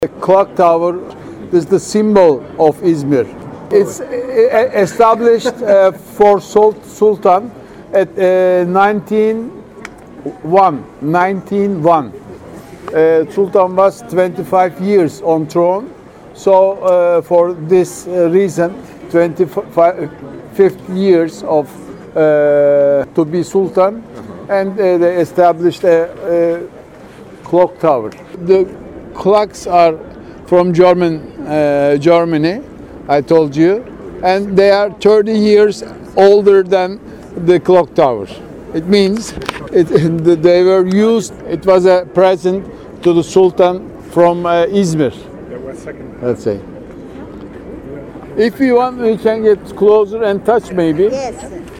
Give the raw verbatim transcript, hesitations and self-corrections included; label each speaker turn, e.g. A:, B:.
A: The clock tower is the symbol of Izmir. It's uh, established uh, for Sultan at uh, nineteen oh one. Uh, Sultan was twenty-five years on throne, so uh, for this uh, reason, twenty-fifth years of uh, to be Sultan, and uh, they established a, a clock tower. The clocks are from German, uh, Germany, I told you, and they are thirty years older than the clock tower. It means it, they were used, it was a present to the Sultan from uh, Izmir, let's say. If you want, we can get closer and touch maybe.
B: Yes.